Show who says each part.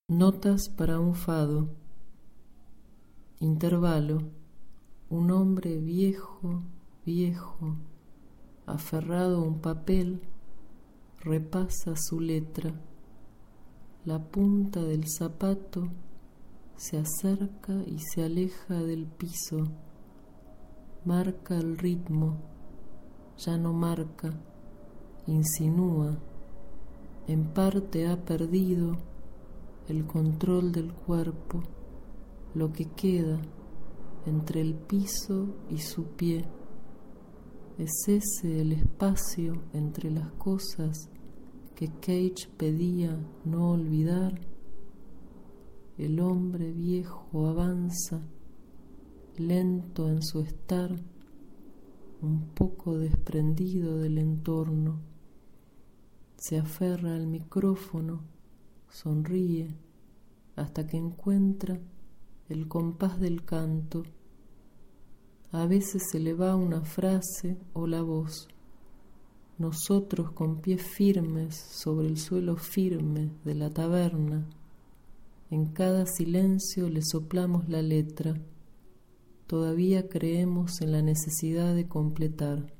Speaker 1: Notas para un fado. Intervalo. Un hombre viejo, viejo, aferrado a un papel, repasa su letra. La punta del zapato se acerca y se aleja del piso. Marca el ritmo, ya no marca, insinúa. En parte ha perdido el control del cuerpo, lo que queda entre el piso y su pie. ¿Es ese el espacio entre las cosas que Cage pedía no olvidar? El hombre viejo avanza, lento en su estar, un poco desprendido del entorno. Se aferra al micrófono, sonríe, hasta que encuentra el compás del canto. A veces se le va una frase o la voz. Nosotros con pies firmes sobre el suelo firme de la taberna, en cada silencio le soplamos la letra. Todavía creemos en la necesidad de completar.